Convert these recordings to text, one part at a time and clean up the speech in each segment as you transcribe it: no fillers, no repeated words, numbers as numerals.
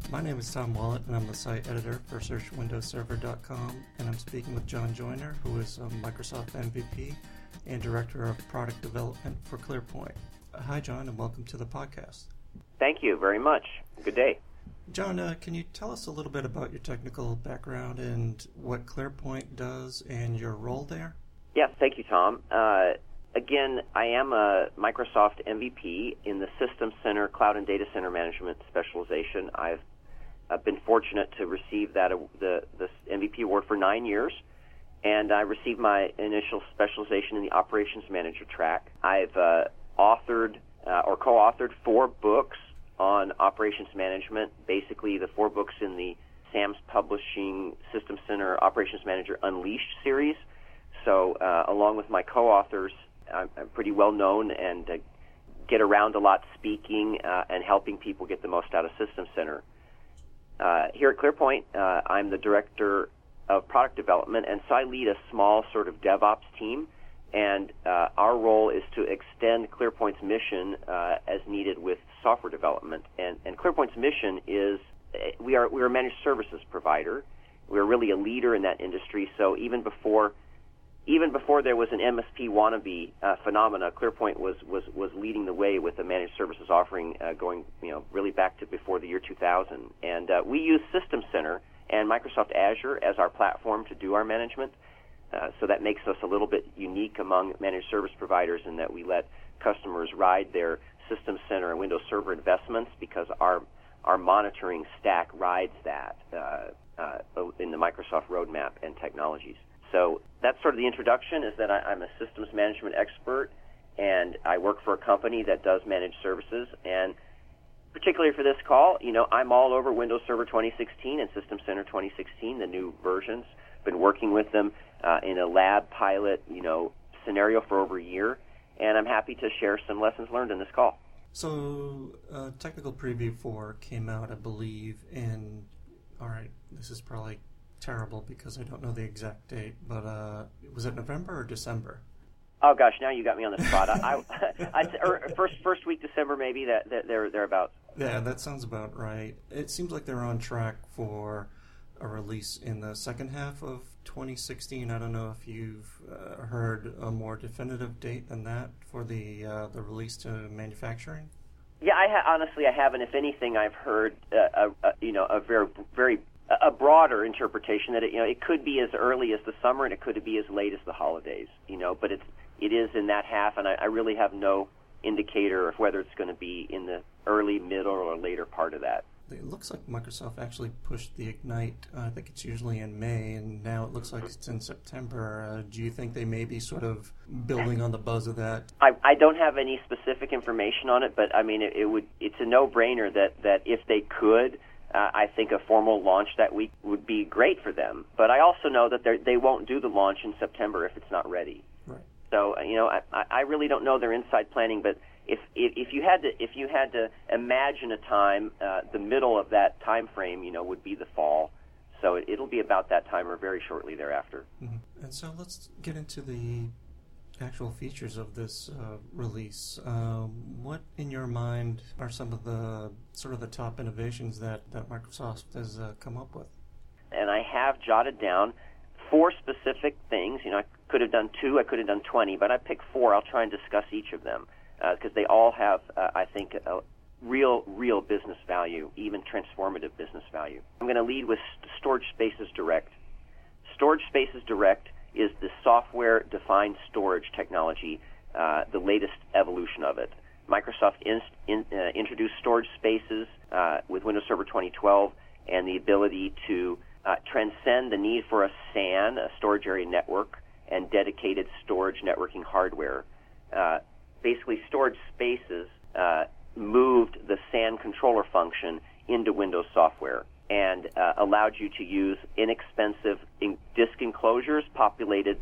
My name is Tom Wallet, and I'm the site editor for SearchWindowsServer.com, and I'm speaking with John Joyner, who is a Microsoft MVP and Director of Product Development for ClearPoint. Hi, John, and welcome to the podcast. Thank you very much. Good day. John, can you tell us a little bit about your technical background and what ClearPoint does and your role there? Yes, thank you, Tom. Again, I am a Microsoft MVP in the System Center Cloud and Data Center Management specialization. I've been fortunate to receive the MVP award for 9 years, and I received my initial specialization in the Operations Manager track. I've authored or co-authored 4 books on operations management, basically the 4 books in the SAMS Publishing System Center Operations Manager Unleashed series. So along with my co-authors, I'm pretty well known and get around a lot speaking and helping people get the most out of System Center. Here at ClearPoint, I'm the Director of Product Development, and so I lead a small sort of DevOps team, and our role is to extend ClearPoint's mission as needed with software development. And ClearPoint's mission is we're a managed services provider. We're really a leader in that industry, so even before there was an MSP wannabe phenomena, ClearPoint was leading the way with a managed services offering going really back to before the year 2000. And we use System Center and Microsoft Azure as our platform to do our management. So that makes us a little bit unique among managed service providers in that we let customers ride their System Center and Windows Server investments because our monitoring stack rides that in the Microsoft roadmap and technologies. So that's sort of the introduction, is that I'm a systems management expert, and I work for a company that does managed services. And particularly for this call, I'm all over Windows Server 2016 and System Center 2016, the new versions. Been working with them in a lab pilot, scenario for over a year, and I'm happy to share some lessons learned in this call. So Technical Preview 4 came out, I believe, this is probably terrible because I don't know the exact date, but was it November or December? Oh gosh, now you got me on the spot. First week December, maybe that they're about. Yeah, that sounds about right. It seems like they're on track for a release in the second half of 2016. I don't know if you've heard a more definitive date than that for the release to manufacturing. Yeah, honestly I haven't. If anything, I've heard a very very a broader interpretation that it could be as early as the summer and it could be as late as the holidays, but it is in that half, and I really have no indicator of whether it's going to be in the early, middle, or later part of that. It looks like Microsoft actually pushed the Ignite. I think it's usually in May, and now it looks like it's in September. Do you think they may be sort of building on the buzz of that? I don't have any specific information on it, but I mean it's a no-brainer that if they could, I think a formal launch that week would be great for them. But I also know that they won't do the launch in September if it's not ready. Right. So I really don't know their inside planning. But if you had to imagine a time, the middle of that time frame, would be the fall. So it'll be about that time or very shortly thereafter. Mm-hmm. And so let's get into the actual features of this release. What, in your mind, are some of the sort of the top innovations that Microsoft has come up with? And I have jotted down 4 specific things. I could have done 2, I could have done 20, but I picked 4. I'll try and discuss each of them because they all have, I think, a real business value, even transformative business value. I'm going to lead with Storage Spaces Direct. Storage Spaces Direct is the software-defined storage technology, the latest evolution of it. Microsoft introduced storage spaces with Windows Server 2012 and the ability to transcend the need for a SAN, a storage area network, and dedicated storage networking hardware. Basically, storage spaces moved the SAN controller function into Windows software and allowed you to use inexpensive disk enclosures populated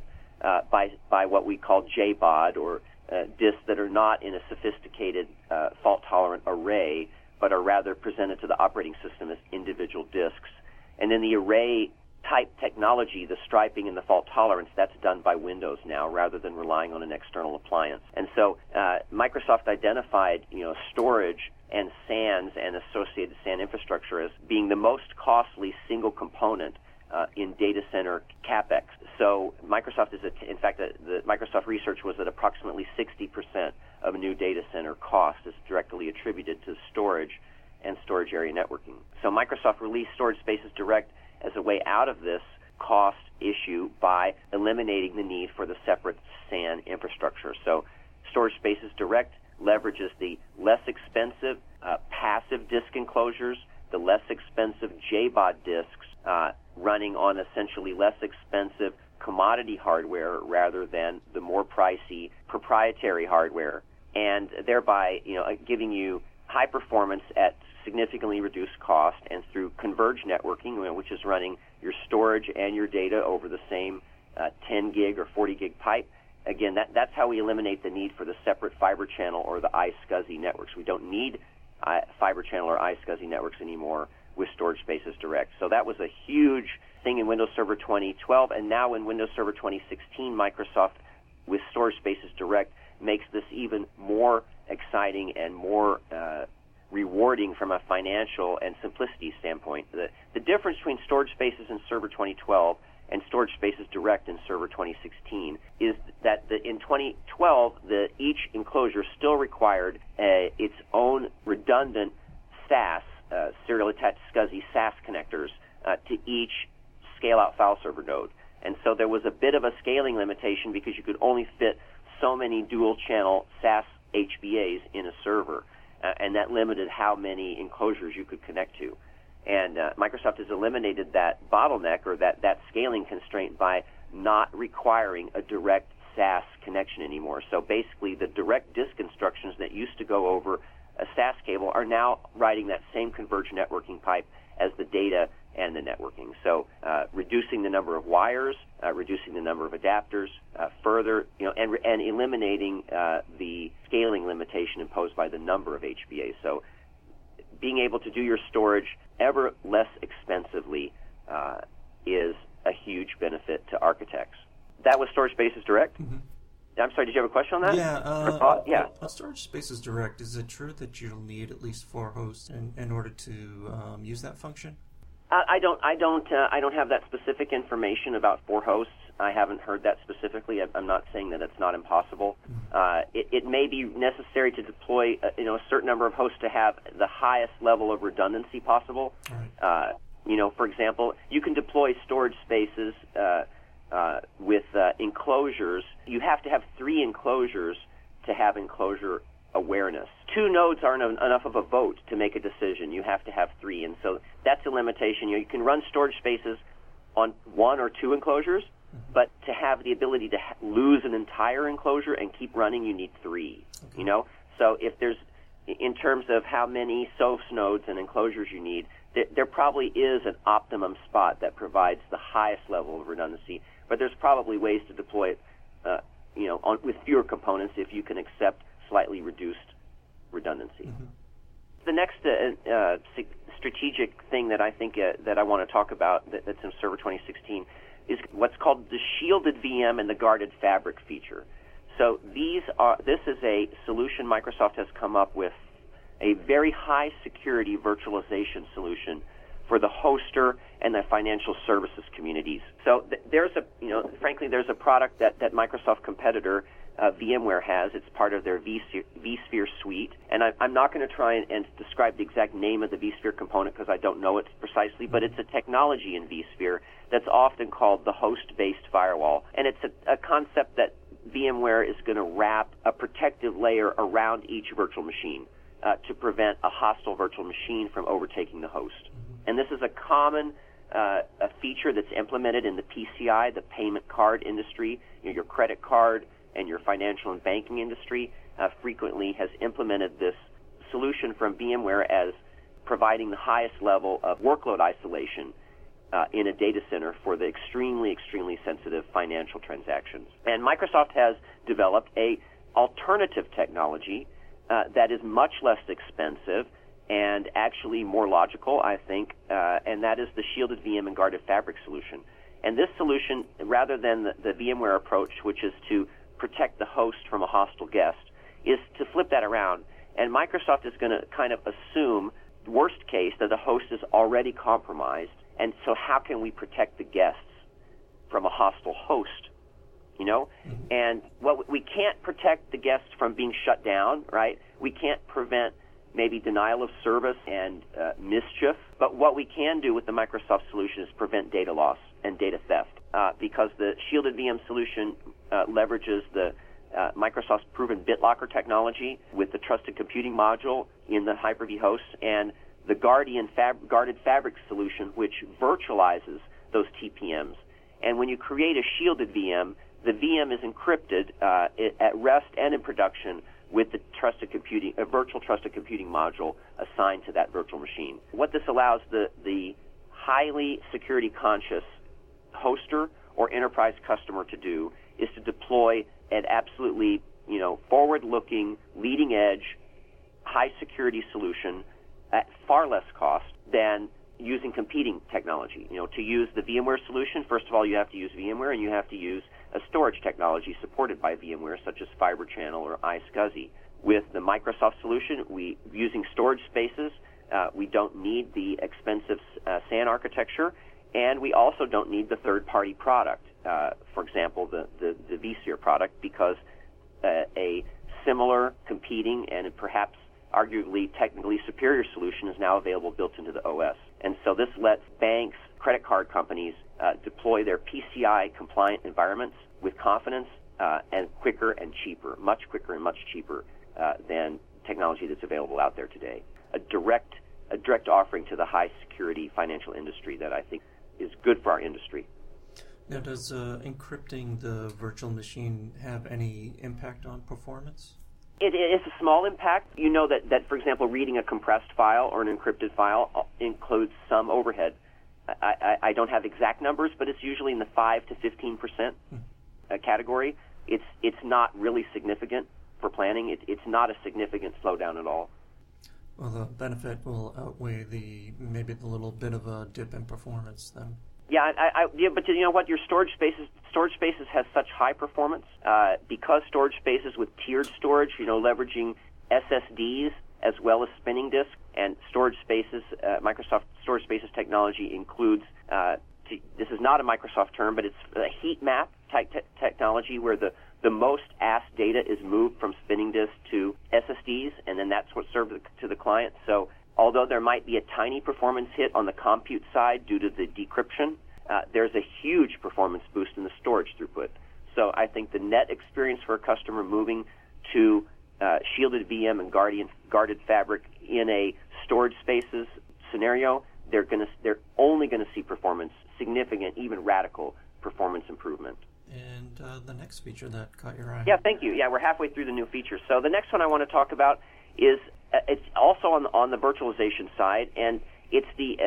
by what we call JBOD, or disks that are not in a sophisticated fault-tolerant array, but are rather presented to the operating system as individual disks. And then the array type technology, the striping and the fault tolerance, that's done by Windows now rather than relying on an external appliance. And so Microsoft identified, storage and SANs and associated SAN infrastructure as being the most costly single component in data center CapEx. So Microsoft in fact, the Microsoft research was that approximately 60% of a new data center cost is directly attributed to storage and storage area networking. So Microsoft released Storage Spaces Direct as a way out of this cost issue by eliminating the need for the separate SAN infrastructure. So Storage Spaces Direct leverages the less expensive passive disk enclosures, the less expensive JBOD disks running on essentially less expensive commodity hardware rather than the more pricey proprietary hardware, and thereby giving you high performance at significantly reduced cost, and through converged networking, which is running your storage and your data over the same 10 gig or 40 gig pipe. Again, that's how we eliminate the need for the separate fiber channel or the iSCSI networks. We don't need fiber channel or iSCSI networks anymore with Storage Spaces Direct. So that was a huge thing in Windows Server 2012, and now in Windows Server 2016, Microsoft, with Storage Spaces Direct, makes this even more exciting and more rewarding from a financial and simplicity standpoint. The difference between Storage Spaces in Server 2012 and Storage Spaces Direct in Server 2016 is that in 2012, each enclosure still required its own redundant SAS, serial attached SCSI SAS connectors to each scale-out file server node. And so there was a bit of a scaling limitation because you could only fit so many dual-channel SAS HBAs in a server, and that limited how many enclosures you could connect to. And Microsoft has eliminated that bottleneck or that scaling constraint by not requiring a direct SAS connection anymore. So basically, the direct disk instructions that used to go over a SAS cable are now writing that same converged networking pipe as the data and the networking. So reducing the number of wires, reducing the number of adapters further, and eliminating the scaling limitation imposed by the number of HBAs. So being able to do your storage ever less expensively is a huge benefit to architects. That was Storage Spaces Direct. Mm-hmm. I'm sorry, did you have a question on that? Yeah. Storage Spaces Direct, is it true that you'll need at least 4 hosts in order to use that function? I don't have that specific information about 4 hosts. I haven't heard that specifically. I'm not saying that it's not impossible. It may be necessary to deploy a certain number of hosts to have the highest level of redundancy possible. Right. For example, you can deploy storage spaces with enclosures. You have to have 3 enclosures to have enclosure awareness. 2 nodes aren't enough of a vote to make a decision. You have to have 3, and so that's a limitation. You can run storage spaces on 1 or 2 enclosures, but to have the ability to lose an entire enclosure and keep running, you need 3. Okay. So if there's, in terms of how many SOAS nodes and enclosures you need, there probably is an optimum spot that provides the highest level of redundancy, but there's probably ways to deploy it, with fewer components if you can accept slightly reduced redundancy. Mm-hmm. The next strategic thing that I think that I want to talk about that's in Server 2016 is what's called the shielded VM and the guarded fabric feature. So this is a solution Microsoft has come up with, a very high security virtualization solution for the hoster and the financial services communities. So there's a product that Microsoft competitor VMware has. It's part of their vSphere suite, and I'm not going to try and describe the exact name of the vSphere component because I don't know it precisely, but it's a technology in vSphere that's often called the host-based firewall, and it's a concept that VMware is going to wrap a protective layer around each virtual machine to prevent a hostile virtual machine from overtaking the host. And this is a common a feature that's implemented in the PCI, the payment card industry. Your credit card and your financial and banking industry frequently has implemented this solution from VMware as providing the highest level of workload isolation in a data center for the extremely, extremely sensitive financial transactions. And Microsoft has developed a alternative technology that is much less expensive and actually more logical, I think, and that is the shielded VM and guarded fabric solution. And this solution, rather than the VMware approach, which is to protect the host from a hostile guest, is to flip that around. And Microsoft is going to kind of assume, worst case, that the host is already compromised, and so how can we protect the guests from a hostile host? You know, and well, we can't protect the guests from being shut down, right? We can't prevent maybe denial of service and mischief, but what we can do with the Microsoft solution is prevent data loss and data theft, because the shielded VM solution leverages the Microsoft's proven BitLocker technology with the trusted computing module in the Hyper-V hosts, and the guarded fabric solution, which virtualizes those TPMs. And when you create a shielded VM, the VM is encrypted at rest and in production with the virtual trusted computing module assigned to that virtual machine. What this allows the highly security conscious hoster or enterprise customer to do is to deploy an absolutely, forward-looking, leading-edge, high-security solution at far less cost than using competing technology. To use the VMware solution, first of all, you have to use VMware, and you have to use a storage technology supported by VMware, such as Fibre Channel or iSCSI. With the Microsoft solution, using storage spaces, we don't need the expensive SAN architecture, and we also don't need the third-party product. For example, the vSphere product, because a similar, competing, and perhaps arguably technically superior solution is now available built into the OS. And so this lets banks, credit card companies deploy their PCI-compliant environments with confidence and quicker and cheaper, much quicker and much cheaper than technology that's available out there today. A direct offering to the high-security financial industry that I think is good for our industry. Now, does encrypting the virtual machine have any impact on performance? It is a small impact. You know that, for example, reading a compressed file or an encrypted file includes some overhead. I don't have exact numbers, but it's usually in the 5 to 15% category. It's not really significant for planning. It's not a significant slowdown at all. Well, the benefit will outweigh maybe the little bit of a dip in performance then. Yeah, but you know what? Your storage spaces has such high performance because storage spaces with tiered storage, leveraging SSDs as well as spinning disk, and storage spaces. Microsoft Storage Spaces technology includes. This is not a Microsoft term, but it's a heat map type technology where the most asked data is moved from spinning disk to SSDs, and then that's what's served to the client. So although there might be a tiny performance hit on the compute side due to the decryption, there's a huge performance boost in the storage throughput. So I think the net experience for a customer moving to shielded VM and guarded fabric in a storage spaces scenario, they're only going to see significant, even radical performance improvement. And the next feature that caught your eye. Yeah, thank you. Yeah, we're halfway through the new features. So the next one I want to talk about is it's also on the virtualization side, and it's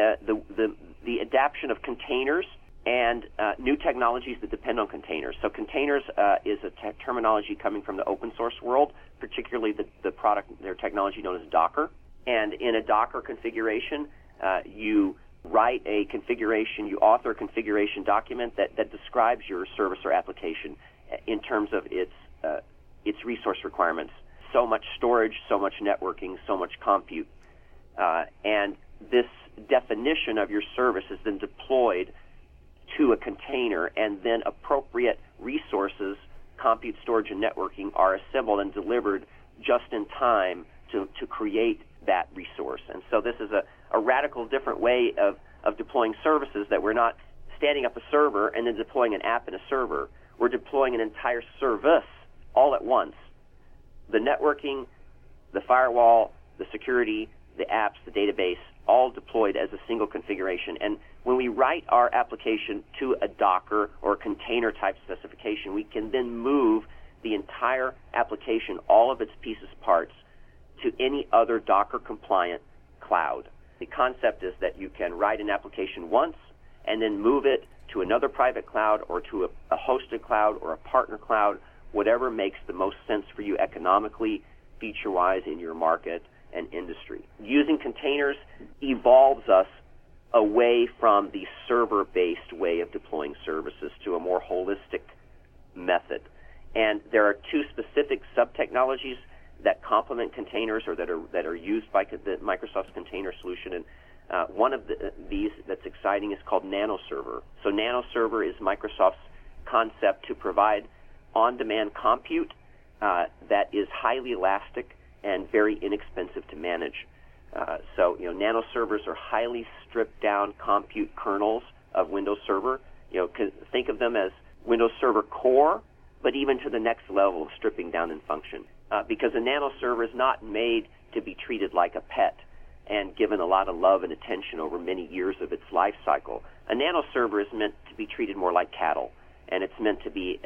the adaption of containers and new technologies that depend on containers. So containers is a terminology coming from the open source world, particularly their technology known as Docker. And in a Docker configuration, you write a configuration, you author a configuration document that describes your service or application in terms of its resource requirements. So much storage, so much networking, so much compute. And this definition of your service is then deployed to a container, and then appropriate resources, compute, storage, and networking are assembled and delivered just in time to create that resource. And so this is a radical different way of deploying services, that we're not standing up a server and then deploying an app in a server. We're deploying an entire service all at once. The networking, the firewall, the security, the apps, the database, all deployed as a single configuration. And when we write our application to a Docker or a container type specification, we can then move the entire application, all of its pieces, parts, to any other Docker compliant cloud. The concept is that you can write an application once and then move it to another private cloud or to a hosted cloud or a partner cloud, whatever makes the most sense for you economically, feature-wise in your market, and industry. Using containers evolves us away from the server-based way of deploying services to a more holistic method. And there are two specific sub-technologies that complement containers or that are used by the Microsoft's container solution. And one of these that's exciting is called NanoServer. So NanoServer is Microsoft's concept to provide on-demand compute that is highly elastic and very inexpensive to manage. So NanoServers are highly stripped-down compute kernels of Windows Server. Think of them as Windows Server Core, but even to the next level of stripping down in function. Because a NanoServer is not made to be treated like a pet and given a lot of love and attention over many years of its life cycle. A NanoServer is meant to be treated more like cattle, and it's meant to be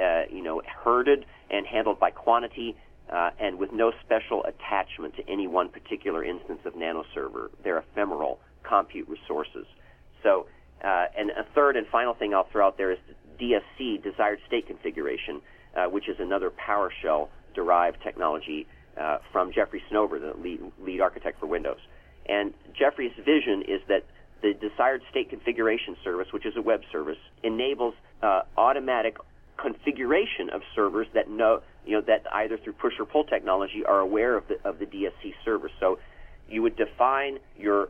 herded and handled by quantity and with no special attachment to any one particular instance of NanoServer. They're ephemeral compute resources. So, and a third and final thing I'll throw out there is DSC, Desired State Configuration, which is another PowerShell-derived technology from Jeffrey Snover, the lead architect for Windows. And Jeffrey's vision is that the Desired State Configuration service, which is a web service, enables automatic configuration of servers that that either through push or pull technology are aware of the DSC server. So you would define your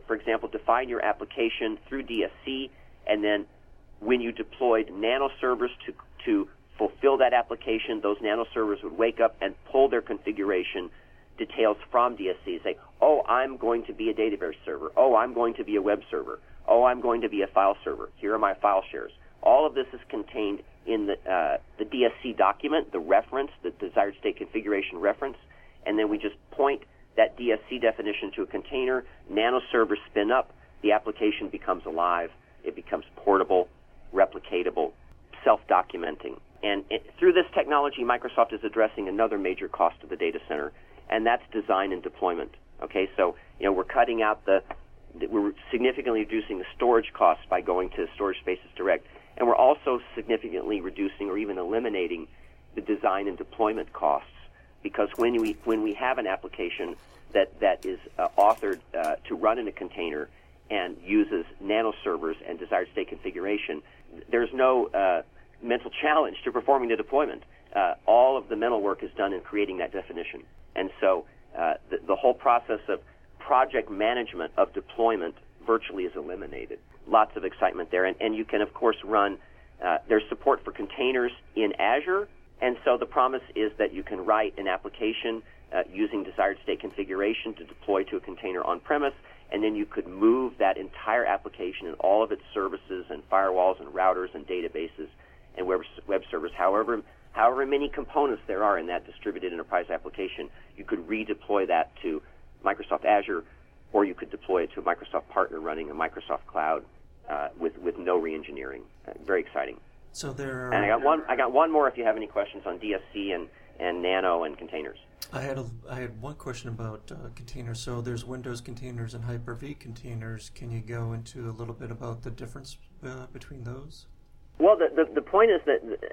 application through DSC, and then when you deployed NanoServers to fulfill that application, those NanoServers would wake up and pull their configuration details from DSC. Say, oh, I'm going to be a database server. Oh, I'm going to be a web server. Oh, I'm going to be a file server. Here are my file shares. All of this is contained in the DSC document, the reference, the desired state configuration reference, and then we just point that DSC definition to a container. NanoServers spin up. The application becomes alive. It becomes portable, replicatable, self-documenting. And through this technology, Microsoft is addressing another major cost of the data center, and that's design and deployment. Okay, so we're cutting out we're significantly reducing the storage costs by going to Storage Spaces Direct, and we're also significantly reducing or even eliminating the design and deployment costs, because when we have an application that is authored to run in a container and uses NanoServers and desired state configuration, there's no mental challenge to performing the deployment. All of the mental work is done in creating that definition. And so the whole process of project management of deployment virtually is eliminated. Lots of excitement there. And you can, of course, run, there's support for containers in Azure. And so the promise is that you can write an application using desired state configuration to deploy to a container on-premise, and then you could move that entire application and all of its services and firewalls and routers and databases and web servers, however many components there are in that distributed enterprise application, you could redeploy that to Microsoft Azure, or you could deploy it to a Microsoft partner running a Microsoft cloud with no re-engineering. Very exciting. So there are... And I got one more if you have any questions on DSC and Nano and containers. I had one question about containers. So there's Windows containers and Hyper-V containers. Can you go into a little bit about the difference between those? Well, the point is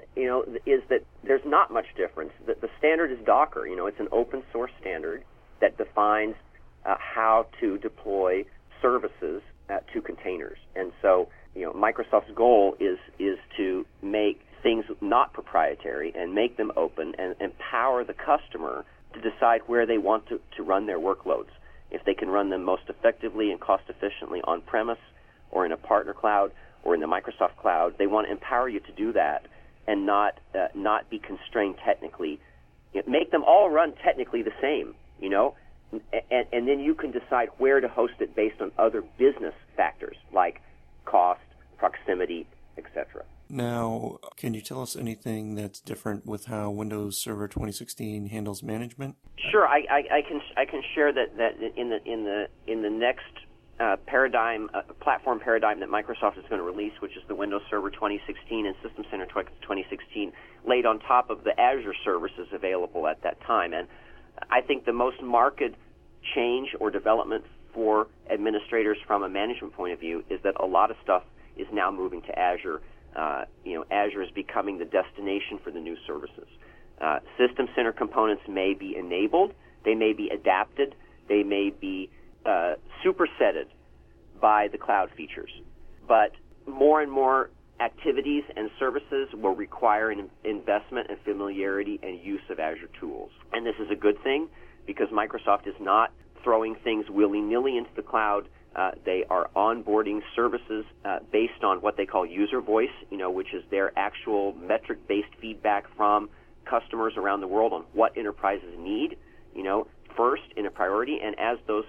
that there's not much difference. The standard is Docker. It's an open source standard that defines how to deploy services to containers. And so, Microsoft's goal is to make things not proprietary and make them open and empower the customer to decide where they want to run their workloads. If they can run them most effectively and cost efficiently on-premise or in a partner cloud or in the Microsoft cloud, they want to empower you to do that and not be constrained technically. Make them all run technically the same, and then you can decide where to host it based on other business factors like cost, proximity, etc. Now, can you tell us anything that's different with how Windows Server 2016 handles management? Sure, I can share that in the next platform paradigm that Microsoft is going to release, which is the Windows Server 2016 and System Center 2016, laid on top of the Azure services available at that time. And I think the most marked change or development for administrators from a management point of view is that a lot of stuff is now moving to Azure. Azure is becoming the destination for the new services. System Center components may be enabled, they may be adapted They may be supersetted by the cloud features. But more and more activities and services will require an investment and familiarity and use of Azure tools. And this is a good thing because Microsoft is not throwing things willy-nilly into the cloud. They are onboarding services based on what they call user voice, which is their actual metric-based feedback from customers around the world on what enterprises need, first in a priority. And as those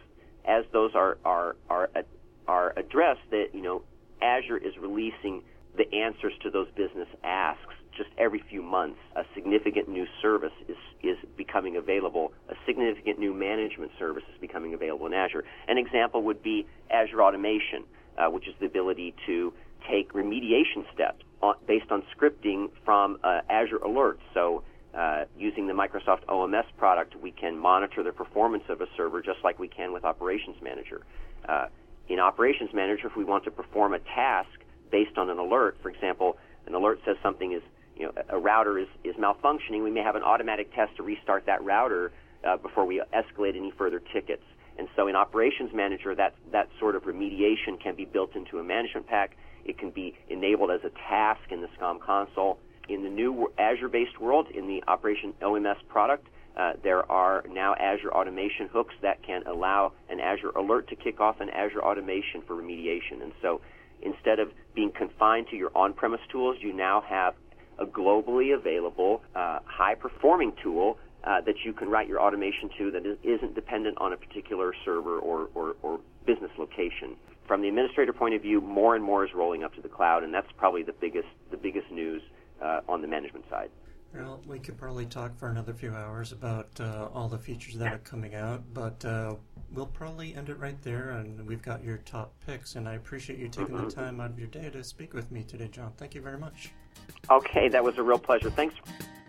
are addressed, that Azure is releasing the answers to those business asks just every few months. A significant new service is becoming available. A significant new management service is becoming available in Azure. An example would be Azure Automation, which is the ability to take remediation steps based on scripting from Azure Alerts. So using the Microsoft OMS product, we can monitor the performance of a server just like we can with Operations Manager. In Operations Manager, if we want to perform a task based on an alert, for example, an alert says something is, a router is malfunctioning, we may have an automatic test to restart that router before we escalate any further tickets. And so in Operations Manager, that sort of remediation can be built into a management pack. It can be enabled as a task in the SCOM console. In the new Azure-based world, in the Operation OMS product, there are now Azure Automation hooks that can allow an Azure Alert to kick off an Azure Automation for remediation. And so instead of being confined to your on-premise tools, you now have a globally available, high-performing tool that you can write your automation to that isn't dependent on a particular server or business location. From the administrator point of view, more and more is rolling up to the cloud, and that's probably the biggest news on the management side. Well, we could probably talk for another few hours about all the features that are coming out, but we'll probably end it right there, and we've got your top picks, and I appreciate you taking the time out of your day to speak with me today, John. Thank you very much. Okay, that was a real pleasure. Thanks.